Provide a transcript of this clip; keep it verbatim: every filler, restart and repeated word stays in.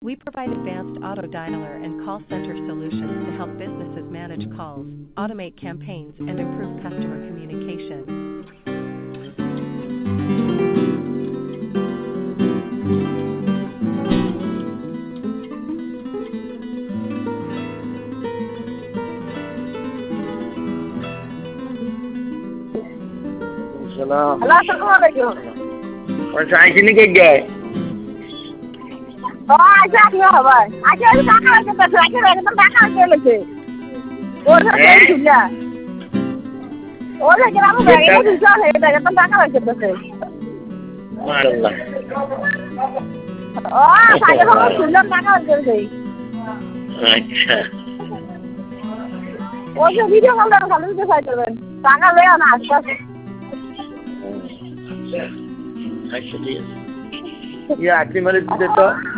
We provide advanced auto dialer and call center solutions to help businesses manage calls, automate campaigns, and improve customer communication. Hello. Hello, Assalamualaikum. What's happening again? Oh, aja কি হবে? আজকে আমি টাকা রাখতে পারছি, আজকে একদম টাকা রাখতে গেছে। ওর সাথে ঝুলা। ওর সাথে আমি ব্যাগে ঝুলা হয়ে একদম টাকা রাখতে পারছি। মাশাআল্লাহ। ও, সাইকেল করে ঝুলা টাকা রাখতে গেছে। আচ্ছা। ওই যে ভিডিও কল করে ভালো ভিডিও পাইতেন। টাকা লয়া না আসছে। আচ্ছা ঠিক আছে। ইয়া আপনি মানে দিতে তো